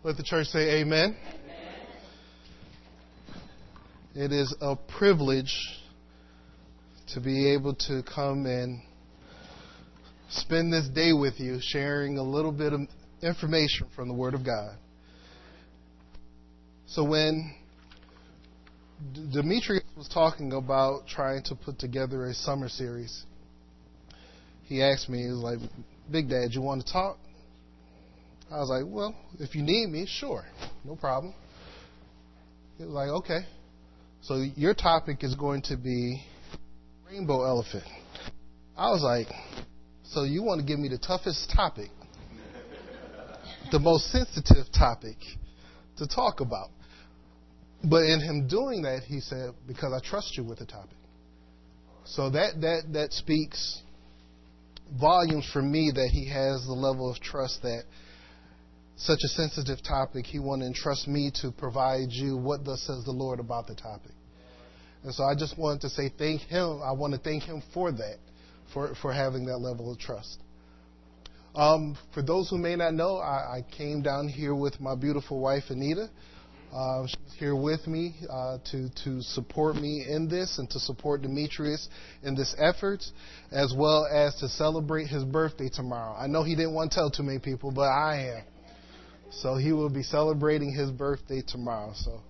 Let the church say amen. It is a privilege to be able to come and spend this day with you, sharing a little bit of information from the Word of God. So when Demetrius was talking about trying to put together a summer series, he asked me, he was like, "Big Dad, you want to talk?" I was like, "Well, if you need me, sure, no problem." He was like, "Okay. So your topic is going to be rainbow elephant." I was like, "So you want to give me the toughest topic, the most sensitive topic to talk about?" But in him doing that, he said, "Because I trust you with the topic." So that speaks volumes for me that he has the level of trust that such a sensitive topic, he want to entrust me to provide you what thus says the Lord about the topic. And so I just wanted to say thank him. I want to thank him for that, for having that level of trust. For those who may not know, I came down here with my beautiful wife, Anita. She's here with me to support me in this and to support Demetrius in this effort, as well as to celebrate his birthday tomorrow. I know he didn't want to tell too many people, but I am. So he will be celebrating his birthday tomorrow.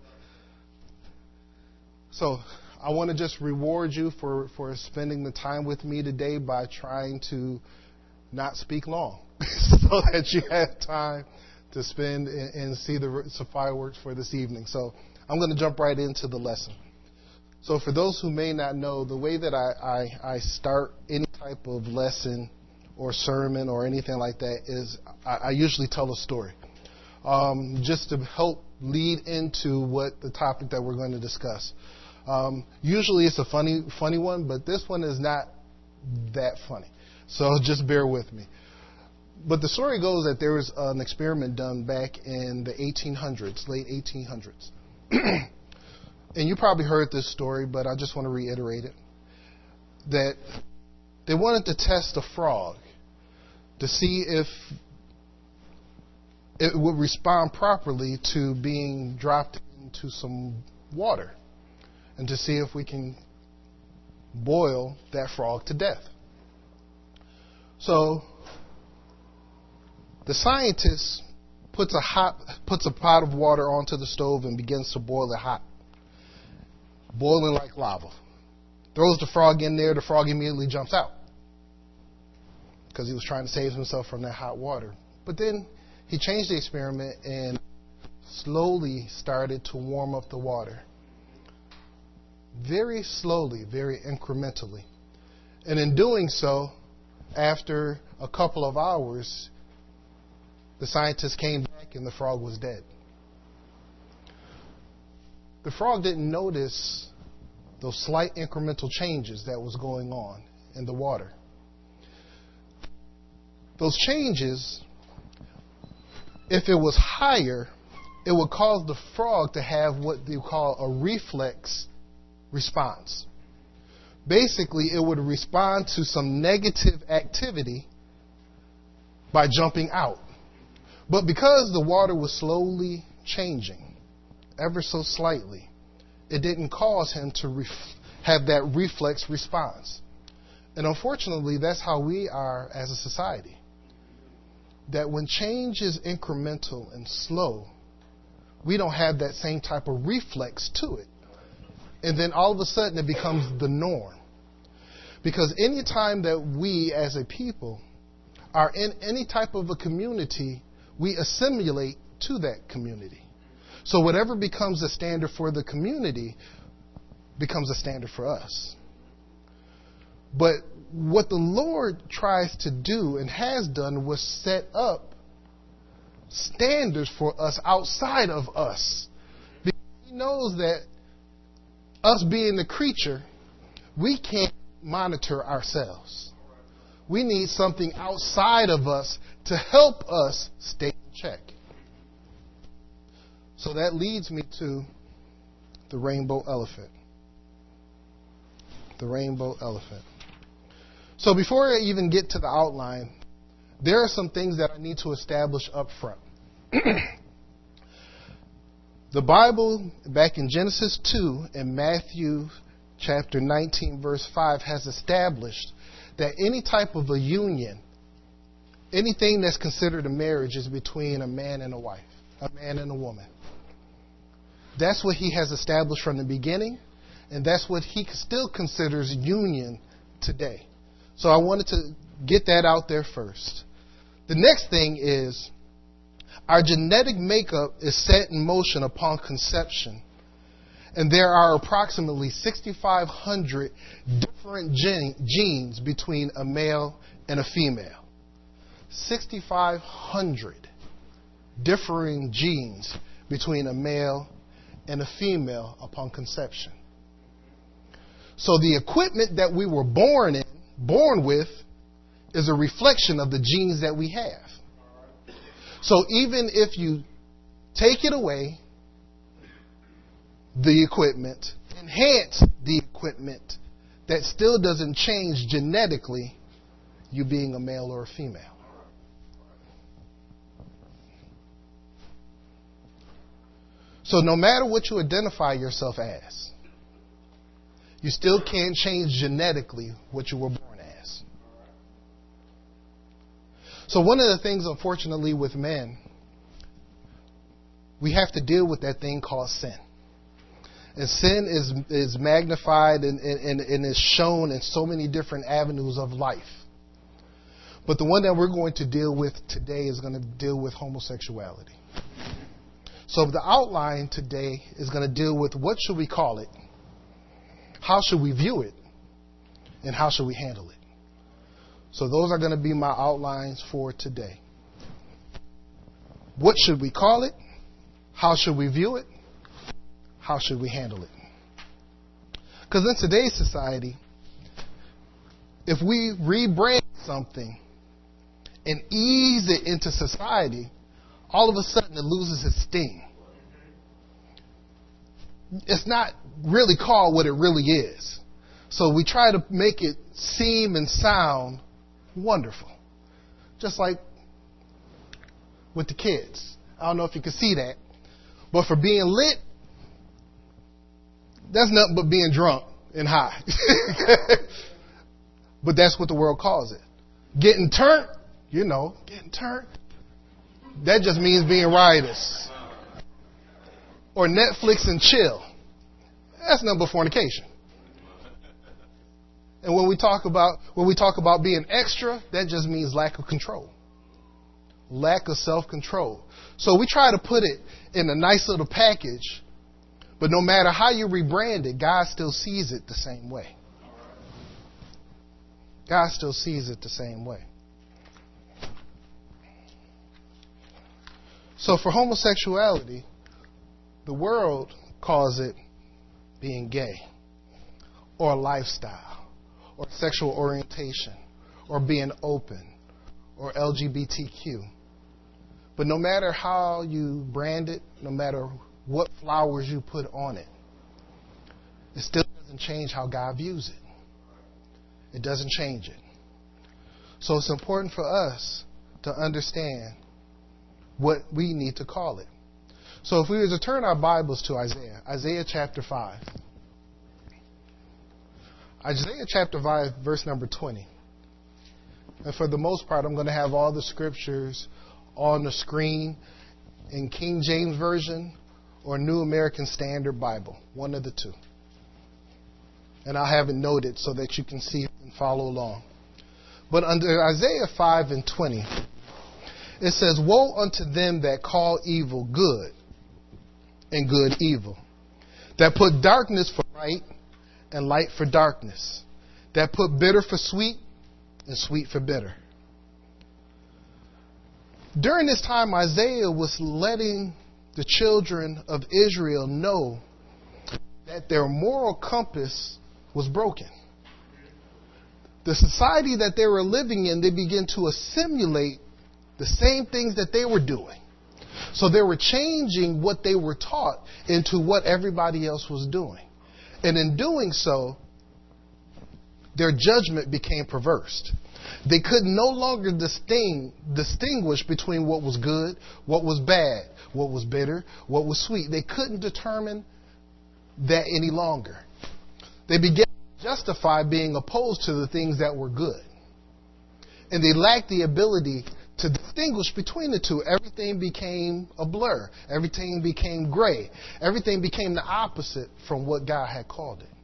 So I want to just reward you for spending the time with me today by trying to not speak long so that you have time to spend and see the fireworks for this evening. So I'm going to jump right into the lesson. So for those who may not know, the way that I start any type of lesson or sermon or anything like that is I usually tell a story. Just to help lead into what the topic that we're going to discuss. Usually it's a funny one, but this one is not that funny. So just bear with me. But the story goes that there was an experiment done back in the 1800s, late 1800s. And you probably heard this story, but I just want to reiterate it. That they wanted to test a frog to see if it would respond properly to being dropped into some water and to see if we can boil that frog to death. So the scientist puts a pot of water onto the stove and begins to boil it hot, boiling like lava. Throws the frog in there. The frog immediately jumps out because he was trying to save himself from that hot water. But then he changed the experiment and slowly started to warm up the water. Very slowly, very incrementally. And in doing so, after a couple of hours, the scientist came back and the frog was dead. The frog didn't notice those slight incremental changes that was going on in the water. Those changes, if it was higher, it would cause the frog to have what you call a reflex response. Basically, it would respond to some negative activity by jumping out. But because the water was slowly changing, ever so slightly, it didn't cause him to have that reflex response. And unfortunately, that's how we are as a society. That when change is incremental and slow, we don't have that same type of reflex to it. And then all of a sudden it becomes the norm. Because any time that we as a people are in any type of a community, we assimilate to that community. So whatever becomes a standard for the community becomes a standard for us. But what the Lord tries to do and has done was set up standards for us outside of us. Because He knows that us being the creature, we can't monitor ourselves. We need something outside of us to help us stay in check. So that leads me to the rainbow elephant. The rainbow elephant. So before I even get to the outline, there are some things that I need to establish up front. The Bible, back in Genesis 2 and Matthew chapter 19, verse 5, has established that any type of a union, anything that's considered a marriage, is between a man and a wife, a man and a woman. That's what he has established from the beginning, and that's what he still considers union today. So I wanted to get that out there first. The next thing is our genetic makeup is set in motion upon conception, and there are approximately 6,500 different genes between a male and a female. 6,500 differing genes between a male and a female upon conception. So the equipment that we were born with is a reflection of the genes that we have. So even if you take it away, the equipment, enhance the equipment, that still doesn't change genetically you being a male or a female. So no matter what you identify yourself as, you still can't change genetically what you were born as. So one of the things, unfortunately, with men, we have to deal with that thing called sin. And sin is magnified and is shown in so many different avenues of life. But the one that we're going to deal with today is going to deal with homosexuality. So the outline today is going to deal with what should we call it, how should we view it, and how should we handle it. So those are going to be my outlines for today. What should we call it? How should we view it? How should we handle it? Because in today's society, if we rebrand something and ease it into society, all of a sudden it loses its sting. It's not really called what it really is. So we try to make it seem and sound wonderful. Just like with the kids. I don't know if you can see that. But for being lit, that's nothing but being drunk and high. But that's what the world calls it. Getting turned, getting turned. That just means being riotous. Or Netflix and chill. That's nothing but fornication. And when we talk about being extra, that just means lack of control. Lack of self-control. So we try to put it in a nice little package, but no matter how you rebrand it, God still sees it the same way. God still sees it the same way. So for homosexuality, the world calls it being gay, or a lifestyle, or sexual orientation, or being open, or LGBTQ. But no matter how you brand it, no matter what flowers you put on it, it still doesn't change how God views it. It doesn't change it. So it's important for us to understand what we need to call it. So if we were to turn our Bibles to Isaiah chapter 5. Isaiah chapter 5, verse number 20. And for the most part, I'm going to have all the scriptures on the screen in King James Version or New American Standard Bible, one of the two. And I'll have it noted so that you can see and follow along. But under Isaiah 5 and 20, it says, "Woe unto them that call evil good, and good evil, that put darkness for light, and light for darkness, that put bitter for sweet, and sweet for bitter." During this time, Isaiah was letting the children of Israel know that their moral compass was broken. The society that they were living in, they began to assimilate the same things that they were doing. So they were changing what they were taught into what everybody else was doing. And in doing so, their judgment became perverse. They could no longer distinguish between what was good, what was bad, what was bitter, what was sweet. They couldn't determine that any longer. They began to justify being opposed to the things that were good. And they lacked the ability to distinguish between the two. Everything became a blur. Everything became gray. Everything became the opposite from what God had called it.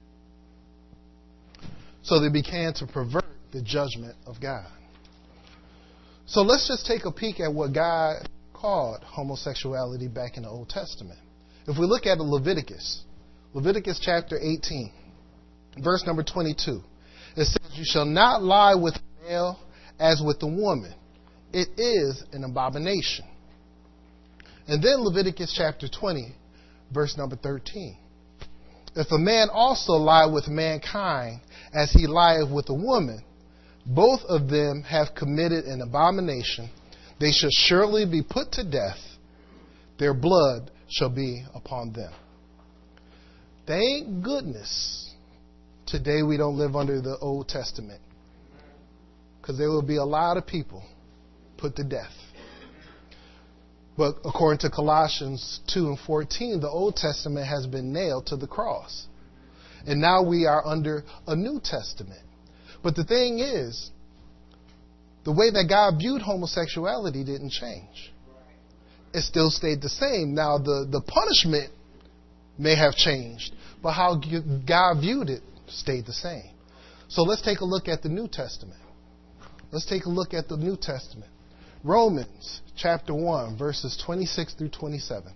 So they began to pervert the judgment of God. So let's just take a peek at what God called homosexuality back in the Old Testament. If we look at Leviticus chapter 18, verse number 22, it says, "You shall not lie with a male as with a woman. It is an abomination." And then Leviticus chapter 20, verse number 13. "If a man also lie with mankind as he lieth with a woman, both of them have committed an abomination. They shall surely be put to death. Their blood shall be upon them." Thank goodness today we don't live under the Old Testament, because there will be a lot of people put to death. But according to Colossians 2:14, the Old Testament has been nailed to the cross. And now we are under a New Testament. But the thing is, the way that God viewed homosexuality didn't change. It still stayed the same. Now, the punishment may have changed, but how God viewed it stayed the same. So let's take a look at the New Testament. Let's take a look at the New Testament. Romans chapter 1, verses 26 through 27.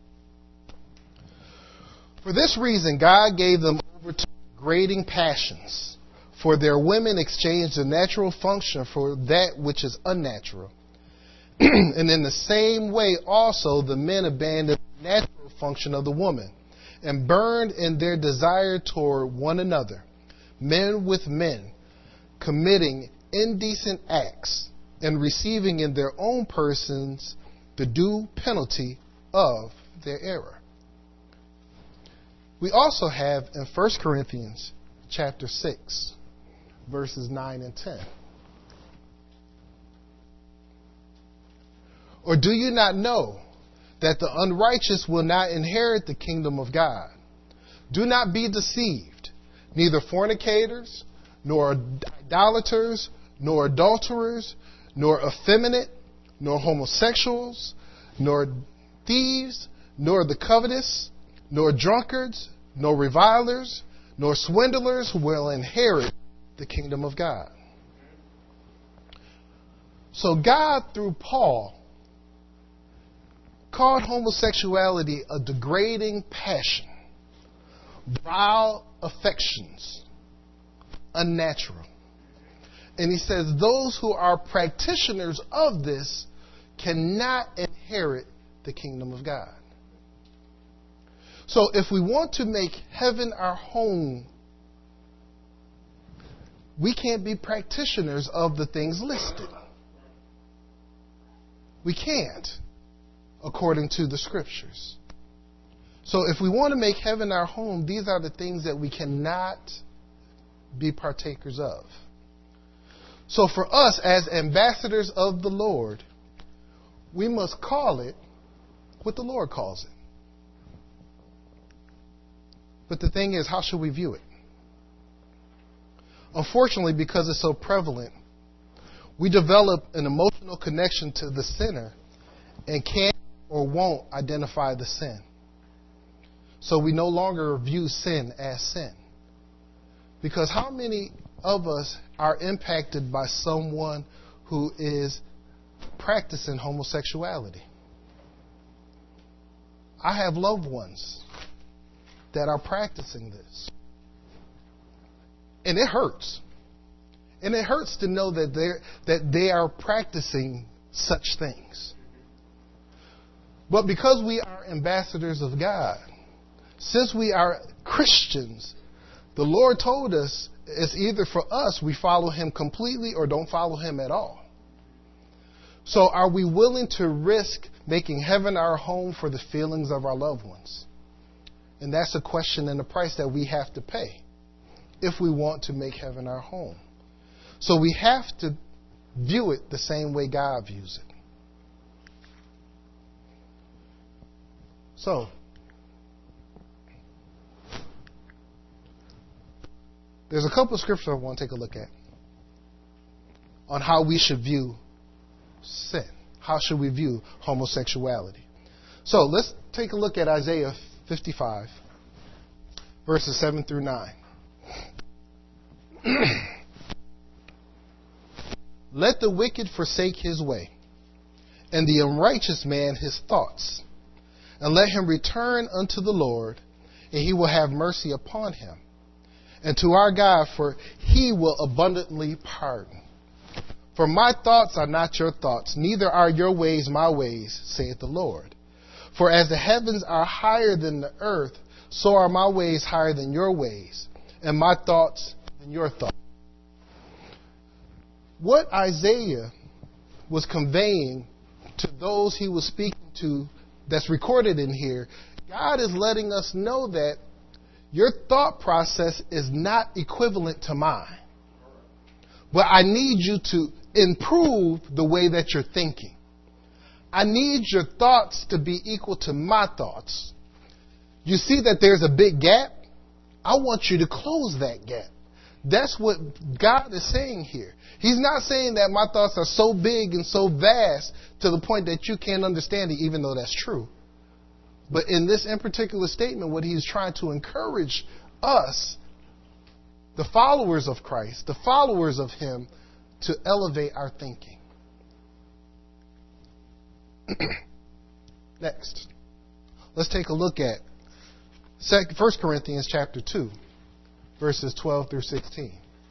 "For this reason, God gave them over to degrading passions. For their women exchanged the natural function for that which is unnatural. And in the same way also the men abandoned the natural function of the woman, and burned in their desire toward one another, men with men, committing indecent acts, and receiving in their own persons the due penalty of their error." We also have in 1 Corinthians chapter 6, verses 9 and 10. "Or do you not know that the unrighteous will not inherit the kingdom of God? Do not be deceived. Neither fornicators, nor idolaters, nor adulterers, nor effeminate, nor homosexuals, nor thieves, nor the covetous, nor drunkards, nor revilers, nor swindlers will inherit the kingdom of God." So God, through Paul, called homosexuality a degrading passion, vile affections, unnatural. And he says those who are practitioners of this cannot inherit the kingdom of God. So if we want to make heaven our home, we can't be practitioners of the things listed. We can't, according to the scriptures. So if we want to make heaven our home, these are the things that we cannot be partakers of. So for us as ambassadors of the Lord, we must call it what the Lord calls it. But the thing is, how should we view it? Unfortunately, because it's so prevalent, we develop an emotional connection to the sinner and can't or won't identify the sin. So we no longer view sin as sin. Because how many of us are impacted by someone who is practicing homosexuality? I have loved ones that are practicing this. And it hurts. And it hurts to know that they are practicing such things. But because we are ambassadors of God, since we are Christians, the Lord told us it's either for us we follow Him completely or don't follow Him at all. So are we willing to risk making heaven our home for the feelings of our loved ones? And that's a question and a price that we have to pay. if we want to make heaven our home. So we have to view it the same way God views it. So, there's a couple of scriptures I want to take a look at on how we should view sin. How should we view homosexuality? So let's take a look at Isaiah 55, verses 7 through 9. Let the wicked forsake his way, and the unrighteous man his thoughts, and let him return unto the Lord, and he will have mercy upon him, and to our God, for he will abundantly pardon. For my thoughts are not your thoughts, neither are your ways my ways, saith the Lord. For as the heavens are higher than the earth, so are my ways higher than your ways, and my thoughts than your thoughts. What Isaiah was conveying to those he was speaking to, that's recorded in here, God is letting us know that your thought process is not equivalent to mine. But I need you to improve the way that you're thinking. I need your thoughts to be equal to my thoughts. You see that there's a big gap? I want you to close that gap. That's what God is saying here. He's not saying that my thoughts are so big and so vast to the point that you can't understand it, even though that's true. But in this in particular statement, what he's trying to encourage us, the followers of Christ, the followers of him, to elevate our thinking. Next, let's take a look at 1 Corinthians chapter 2, verses 12 through 16.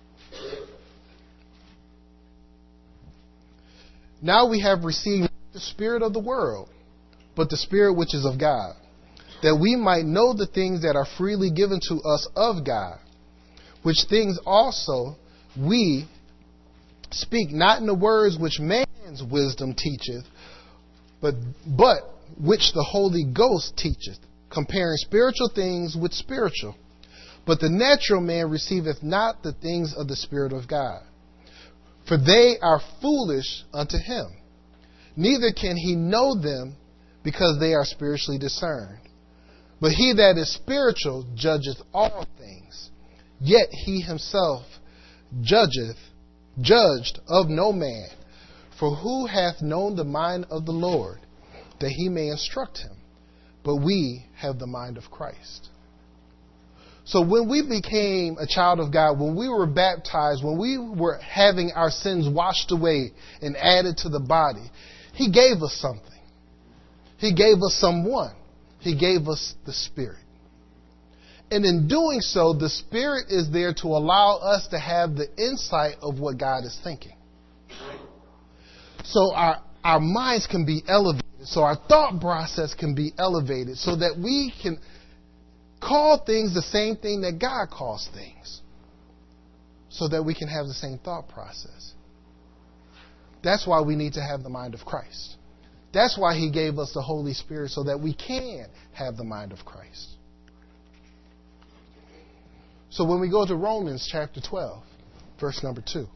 Now we have received the Spirit of the world, but the Spirit which is of God, that we might know the things that are freely given to us of God, which things also we speak not in the words which man's wisdom teacheth, but which the Holy Ghost teacheth, comparing spiritual things with spiritual. But the natural man receiveth not the things of the Spirit of God, for they are foolish unto him. Neither can he know them, because they are spiritually discerned. But he that is spiritual judgeth all things, yet he himself judged of no man. For who hath known the mind of the Lord, that he may instruct him? But we have the mind of Christ. So when we became a child of God, when we were baptized, when we were having our sins washed away and added to the body, he gave us something. He gave us someone. He gave us the Spirit. And in doing so, the Spirit is there to allow us to have the insight of what God is thinking. So our minds can be elevated. So our thought process can be elevated so that we can call things the same thing that God calls things, so that we can have the same thought process. That's why we need to have the mind of Christ. That's why he gave us the Holy Spirit, so that we can have the mind of Christ. So when we go to Romans chapter 12, verse number 2.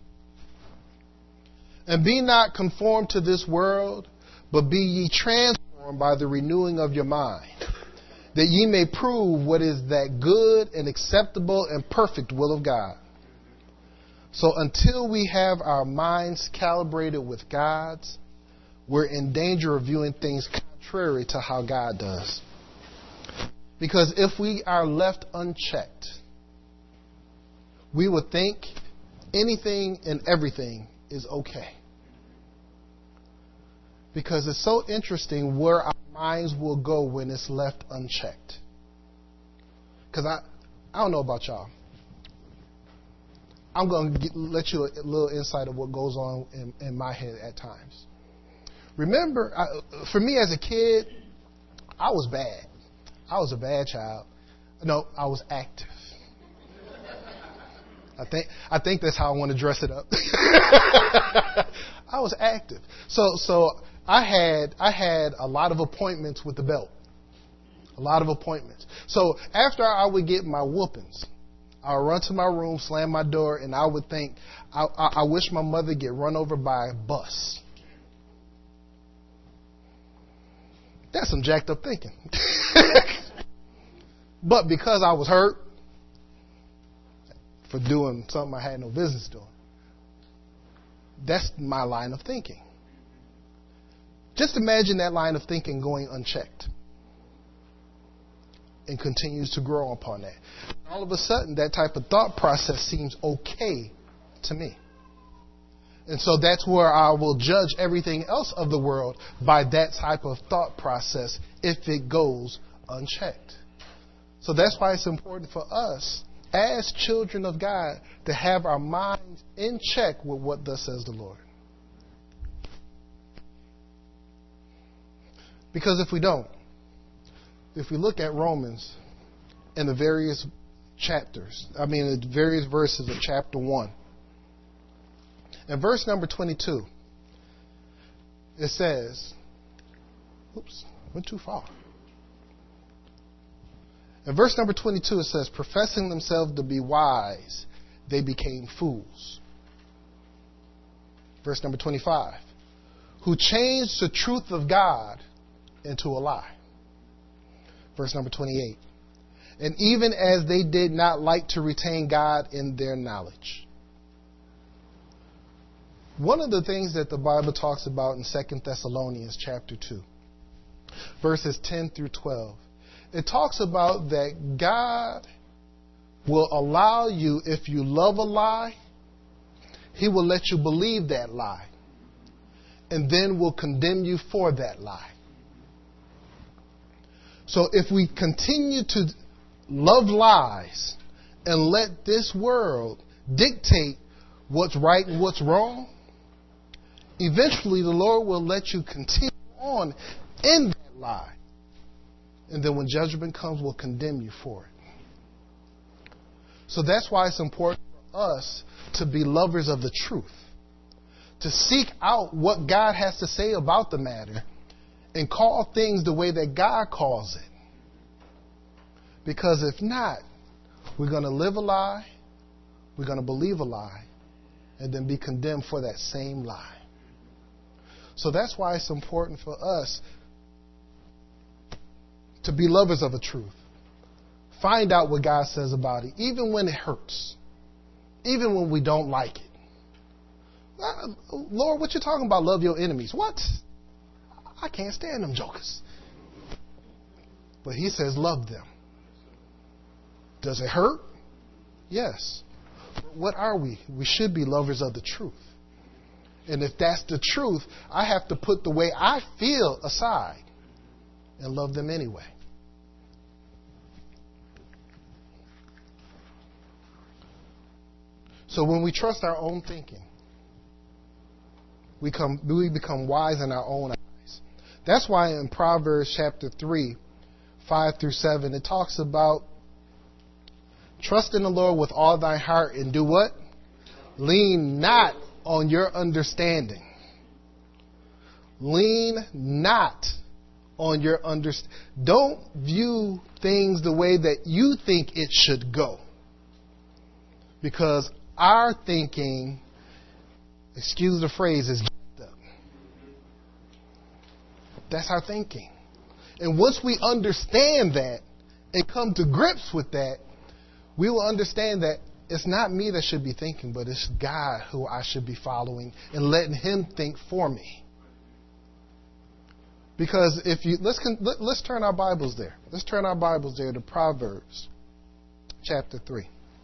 And be not conformed to this world, but be ye transformed by the renewing of your mind, that ye may prove what is that good and acceptable and perfect will of God. So until we have our minds calibrated with God's, we're in danger of viewing things contrary to how God does. Because if we are left unchecked, we would think anything and everything is okay. Because it's so interesting where our minds will go when it's left unchecked. Because I don't know about y'all. I'm going to let you a little insight of what goes on in my head at times. Remember, for me as a kid, I was bad. I was a bad child. No, I was active. I think that's how I want to dress it up. I was active. So I had a lot of appointments with the belt. A lot of appointments. So after I would get my whoopings, I'll run to my room, slam my door, and I would think, I wish my mother get run over by a bus. That's some jacked up thinking. But because I was hurt for doing something I had no business doing, that's my line of thinking. Just imagine that line of thinking going unchecked and continues to grow upon that. All of a sudden, that type of thought process seems okay to me. And so that's where I will judge everything else of the world by that type of thought process if it goes unchecked. So that's why it's important for us as children of God to have our minds in check with what thus says the Lord. Because if we don't, if we look at Romans in the various the various verses of chapter 1, in verse number 22, it says, went too far. In verse number 22, it says, professing themselves to be wise, they became fools. Verse number 25, who changed the truth of God into a lie. Verse number 28, and even as they did not like to retain God in their knowledge. One of the things that the Bible talks about in 2 Thessalonians chapter 2, verses 10 through 12, it talks about that God will allow you, if you love a lie, He will let you believe that lie, and then will condemn you for that lie. So if we continue to love lies and let this world dictate what's right and what's wrong, eventually the Lord will let you continue on in that lie. And then when judgment comes, will condemn you for it. So that's why it's important for us to be lovers of the truth, to seek out what God has to say about the matter and call things the way that God calls it. Because if not, we're going to live a lie, we're going to believe a lie, and then be condemned for that same lie. So that's why it's important for us to be lovers of the truth. Find out what God says about it, even when it hurts, even when we don't like it. Lord, what you talking about? Love your enemies. What? I can't stand them jokers. But He says love them. Does it hurt? Yes. But what are we? We should be lovers of the truth. And if that's the truth, I have to put the way I feel aside and love them anyway. So when we trust our own thinking, we become wise in our own eyes. That's why in Proverbs chapter 3, 5 through 7, it talks about trust in the Lord with all thy heart and do what? Lean not on your understanding. Lean not on your understanding. Don't view things the way that you think it should go. Because our thinking, excuse the phrase, is jacked up. That's our thinking. And once we understand that and come to grips with that, we will understand that it's not me that should be thinking, but it's God who I should be following and letting Him think for me. Because let's turn our Bibles there. Let's turn our Bibles there to Proverbs chapter 3.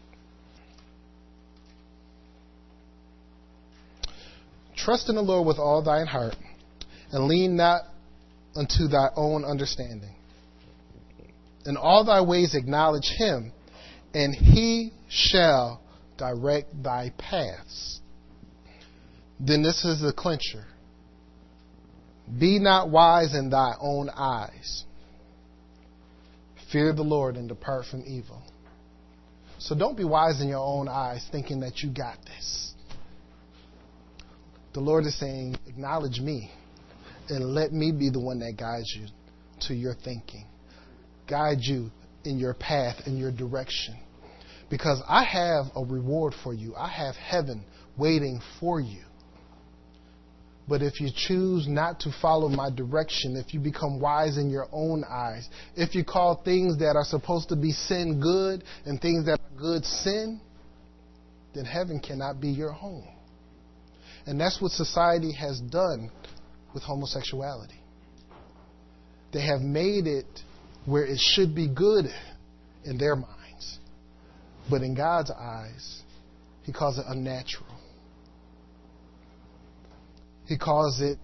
Trust in the Lord with all thine heart, and lean not unto thy own understanding. In all thy ways acknowledge Him, and He shall direct thy paths. Then this is the clincher. Be not wise in thy own eyes. Fear the Lord and depart from evil. So don't be wise in your own eyes thinking that you got this. The Lord is saying, acknowledge me and let me be the one that guides you to your thinking. Guide you in your path, in your direction. because I have a reward for you. I have heaven waiting for you. But if you choose not to follow my direction, if you become wise in your own eyes, if you call things that are supposed to be sin good and things that are good sin, then heaven cannot be your home. And that's what society has done with homosexuality. They have made it where it should be good in their minds. But in God's eyes, He calls it unnatural. He calls it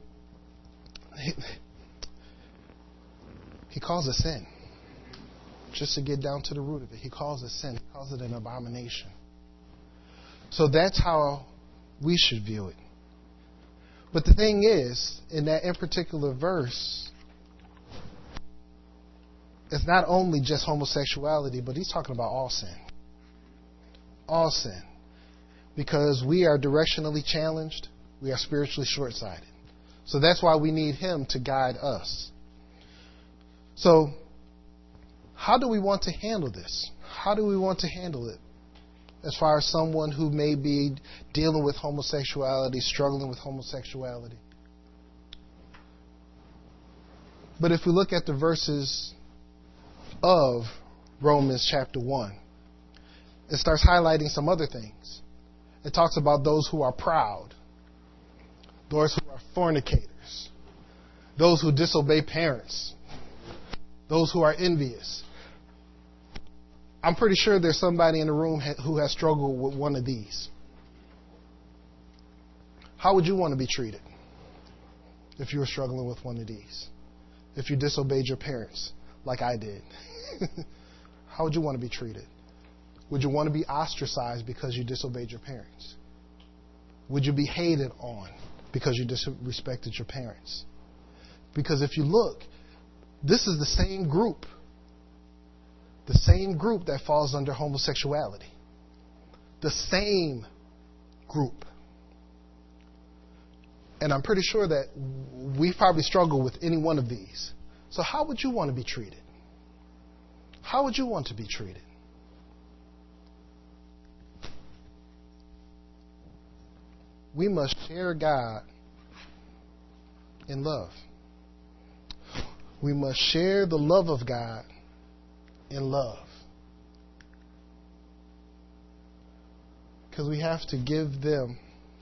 sin. Just to get down to the root of it, He calls it sin. He calls it an abomination. So that's how we should view it. But the thing is, in particular verse, it's not only just homosexuality, but he's talking about all sin. All sin. Because we are directionally challenged. We are spiritually short-sighted. So that's why we need Him to guide us. So, how do we want to handle this? How do we want to handle it? As far as someone who may be dealing with homosexuality, struggling with homosexuality. But if we look at the verses of Romans chapter 1, it starts highlighting some other things. It talks about those who are proud, those who are fornicators, those who disobey parents, those who are envious. I'm pretty sure there's somebody in the room who has struggled with one of these. How would you want to be treated if you were struggling with one of these? If you disobeyed your parents like I did? How would you want to be treated? Would you want to be ostracized because you disobeyed your parents? Would you be hated on because you disrespected your parents? Because if you look, this is the same group that falls under homosexuality. The same group. And I'm pretty sure that we probably struggle with any one of these. So how would you want to be treated? How would you want to be treated? We must share God in love. We must share the love of God in love. Because we have to give them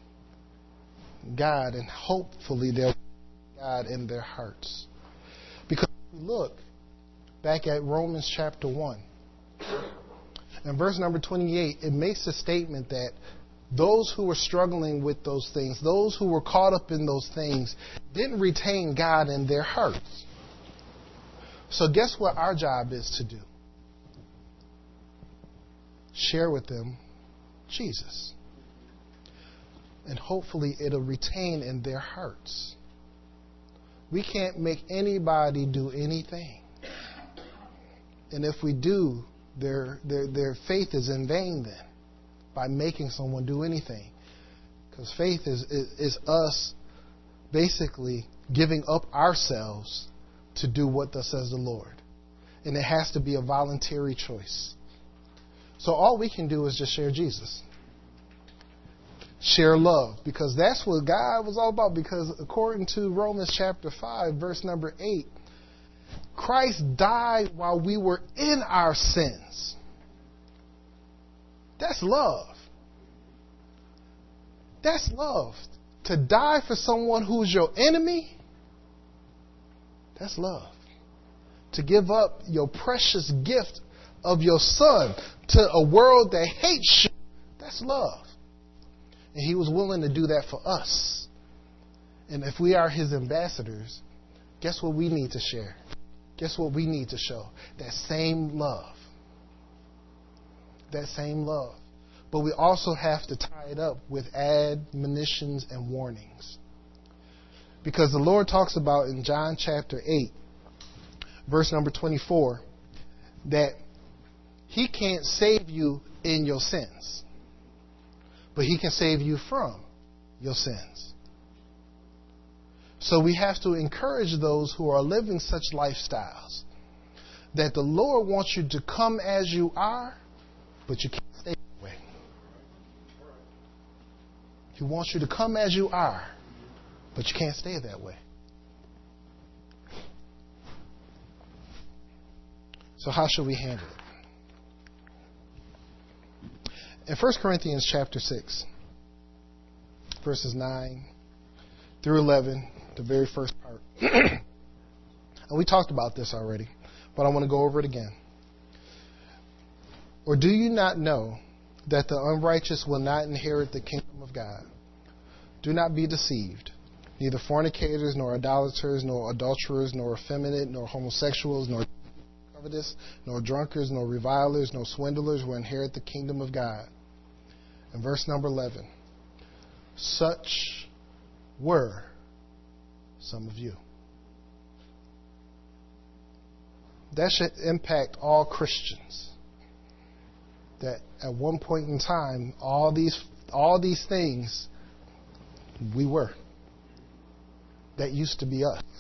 God, and hopefully they'll God in their hearts. Because if we look back at Romans chapter 1, and verse number 28, it makes a statement that those who were struggling with those things, those who were caught up in those things, didn't retain God in their hearts. So guess what our job is to do? Share with them Jesus. And hopefully it'll retain in their hearts. We can't make anybody do anything. And if we do, their faith is in vain then, by making someone do anything. Because faith is us basically giving up ourselves to do what thus says the Lord. And it has to be a voluntary choice. So all we can do is just share Jesus. Share love. Because that's what God was all about. Because according to Romans chapter 5, verse number 8, Christ died while we were in our sins. That's love. That's love. To die for someone who's your enemy, that's love. To give up your precious gift of your son to a world that hates you, that's love. And He was willing to do that for us. And if we are His ambassadors, guess what we need to share? Guess what we need to show? That same love. That same love. But we also have to tie it up with admonitions and warnings. Because the Lord talks about in John chapter 8, verse number 24, that He can't save you in your sins, but He can save you from your sins. So we have to encourage those who are living such lifestyles that the Lord wants you to come as you are, but you can't stay that way. He wants you to come as you are, but you can't stay that way. So how should we handle it? In 1 Corinthians chapter 6, verses 9 through 11, the very first part. And we talked about this already, but I want to go over it again. Or do you not know that the unrighteous will not inherit the kingdom of God? Do not be deceived. Neither fornicators, nor idolaters, nor adulterers, nor effeminate, nor homosexuals, nor covetous, nor drunkards, nor revilers, nor swindlers will inherit the kingdom of God. And verse number 11. Such were some of you. That should impact all Christians. That at one point in time, all these things we were. That used to be us.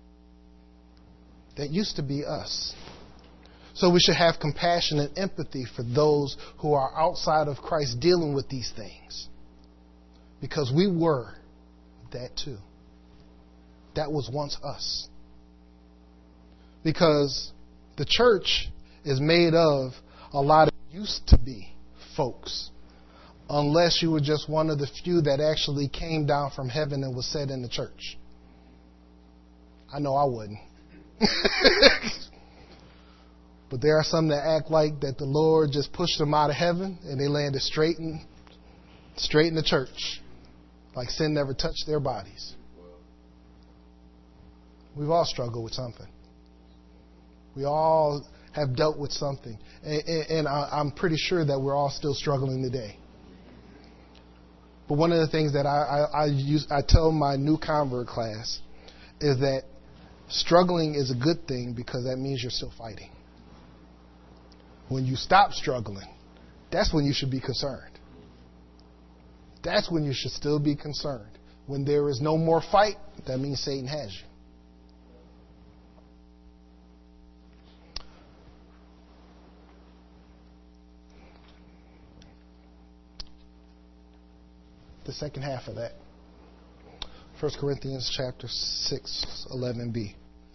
That used to be us. So we should have compassion and empathy for those who are outside of Christ dealing with these things. Because we were that too. That was once us. Because the church is made of a lot of used to be folks. Unless you were just one of the few that actually came down from heaven and was set in the church. I know I wouldn't. But there are some that act like that the Lord just pushed them out of heaven and they landed straight in the church. Like sin never touched their bodies. We've all struggled with something. We all have dealt with something. And I'm pretty sure that we're all still struggling today. But one of the things that I tell my new convert class is that struggling is a good thing because that means you're still fighting. When you stop struggling, that's when you should be concerned. That's when you should still be concerned. When there is no more fight, that means Satan has you. The second half of that. 1 Corinthians chapter 6, 11b.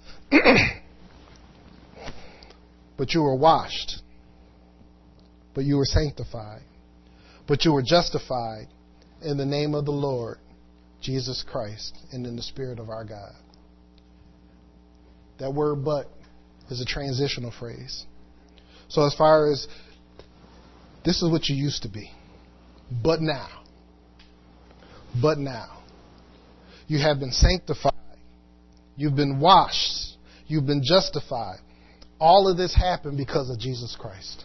But you were washed. But you were sanctified. But you were justified in the name of the Lord Jesus Christ and in the Spirit of our God. That word "but" is a transitional phrase. So as far as this is what you used to be. But now. You have been sanctified. You've been washed. You've been justified. All of this happened because of Jesus Christ.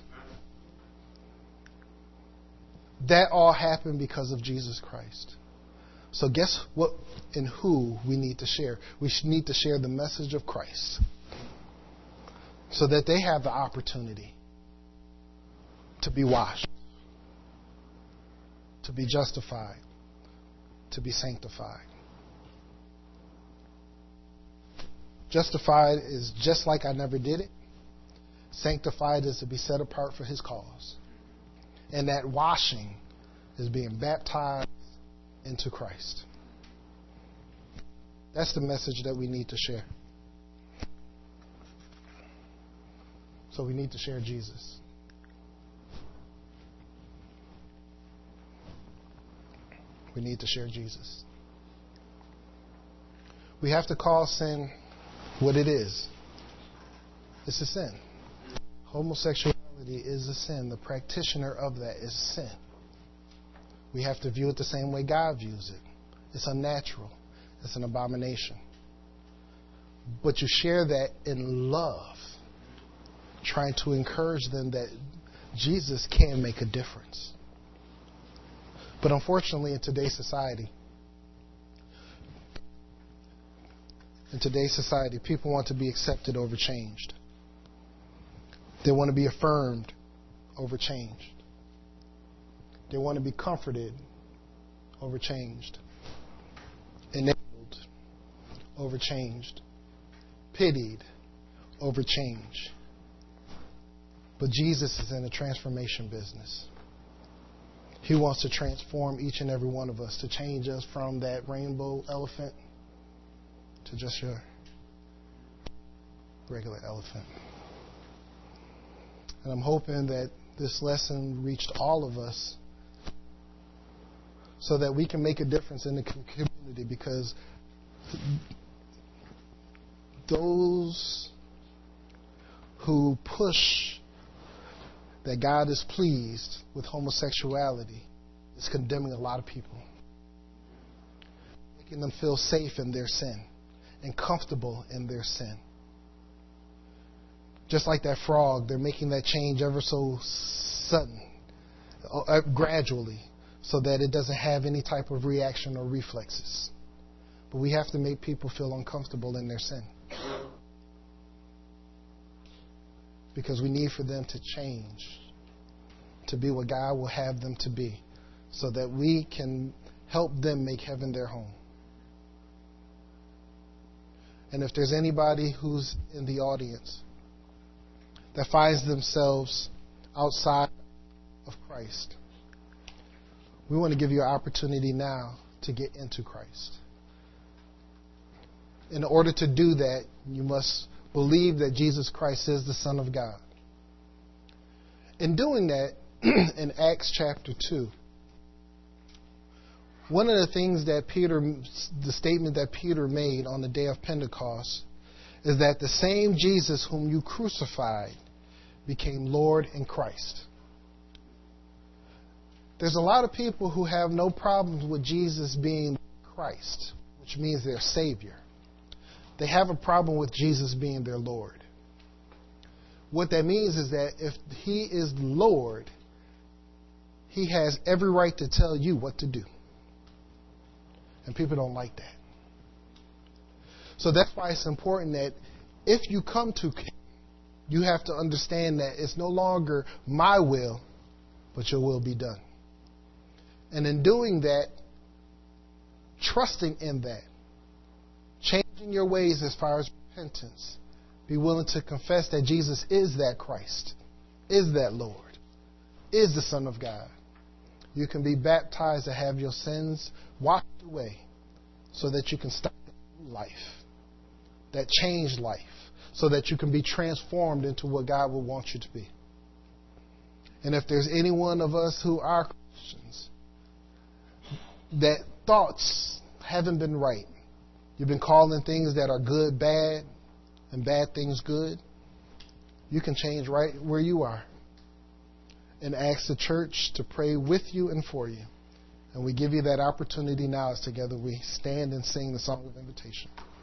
That all happened because of Jesus Christ. So guess what and who we need to share? We need to share the message of Christ. So that they have the opportunity to be washed, to be justified, to be sanctified. Justified is just like I never did it. Sanctified is to be set apart for His cause. And that washing is being baptized into Christ. That's the message that we need to share. So we need to share Jesus. We need to share Jesus. We have to call sin what it is. It's a sin. Homosexuality is a sin. The practitioner of that is sin. We have to view it the same way God views it. It's unnatural. It's an abomination. But you share that in love, trying to encourage them that Jesus can make a difference. But unfortunately, in today's society, people want to be accepted over changed. They want to be affirmed over changed. They want to be comforted over changed. Enabled over changed. Pitied over change. But Jesus is in the transformation business. He wants to transform each and every one of us, to change us from that rainbow elephant to just your regular elephant. And I'm hoping that this lesson reached all of us so that we can make a difference in the community, because those who push that God is pleased with homosexuality is condemning a lot of people, making them feel safe in their sin and comfortable in their sin. Just like that frog, they're making that change ever so sudden, gradually, so that it doesn't have any type of reaction or reflexes. But we have to make people feel uncomfortable in their sin, because we need for them to change, to be what God will have them to be, so that we can help them make heaven their home. And if there's anybody who's in the audience that finds themselves outside of Christ, we want to give you an opportunity now to get into Christ. In order to do that, you must believe that Jesus Christ is the Son of God. In doing that, in Acts chapter 2, one of the things that the statement that Peter made on the day of Pentecost is that the same Jesus whom you crucified became Lord and Christ. There's a lot of people who have no problems with Jesus being Christ, which means their Savior. They have a problem with Jesus being their Lord. What that means is that if He is Lord, He has every right to tell you what to do. And people don't like that. So that's why it's important that if you come to Him, you have to understand that it's no longer my will, but your will be done. And in doing that, trusting in that, changing your ways as far as repentance, be willing to confess that Jesus is that Christ, is that Lord, is the Son of God. You can be baptized to have your sins washed away so that you can start a new life, that changed life, so that you can be transformed into what God will want you to be. And if there's any one of us who are Christians, that thoughts haven't been right, you've been calling things that are good bad and bad things good, you can change right where you are and ask the church to pray with you and for you. And we give you that opportunity now as together we stand and sing the song of invitation.